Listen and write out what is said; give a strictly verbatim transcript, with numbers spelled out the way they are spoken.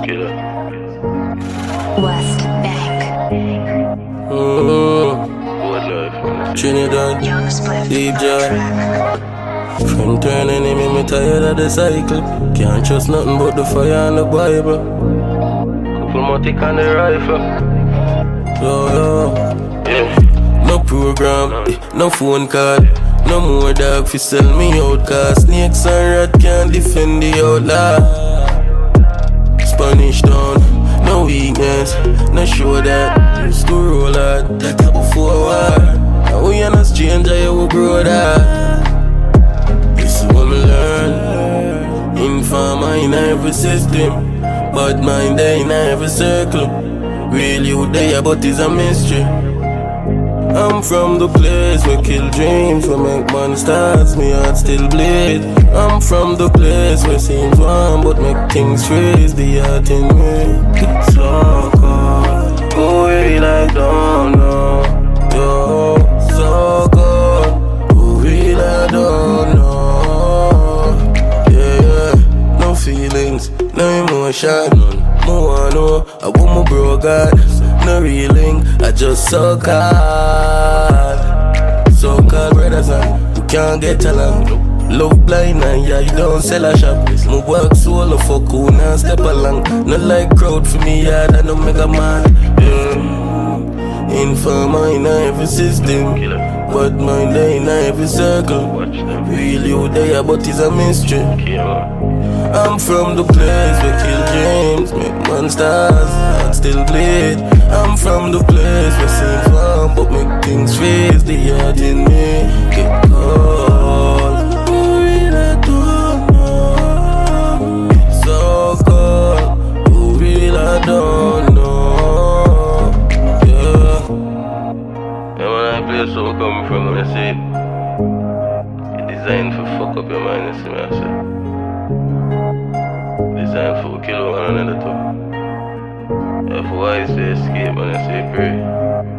West Bank. Mm-hmm. Trinidad, Deep Joy. From turning him, me tired of the cycle. Can't trust nothing but the fire and the Bible. Couple more tick on the rifle. Yo, yo. Yeah. No program, no phone call. No more dog fi sell me out. Cause snakes and rat can't defend the outlaw. Spanish town, no weakness, no show that. Used to roll hard, that a before war. Now we are not stranger, you will grow that. This is what me learn. Informer in every system, bad mind there in every circle. Real you there, but it's a mystery. I'm from the place where kill dreams, where make monsters, me heart still bleed. I'm from the place where seems warm, but make things freeze, the heart in me. It's so cold, oh real I don't know. Yo, so cold, oh real I don't know. Yeah, yeah, no feelings, no emotion, more know, I want my bro God. No reeling, I just so called, so called brothers and we can't get along. Love blind and yeah, you don't sell a shop. My work solo for cool and step along. Not like crowd for me, yeah, that no mega man. Yeah. Informer in every system, but mine there in every circle. Real you there, but it's a mystery. I'm from the place where kill dreams, make monsters, heart still bleed. I'm from the place where seems warm, but make things freeze. The heart in me get cold. Oh, real I don't know. So cold. Oh, real I don't know. Yeah. Yeah, when I play so come from, when I see it designed for fuck up your mind, you see me, I say. Designed for kill one another too. Yeah, for why you say escape, man, I say pray.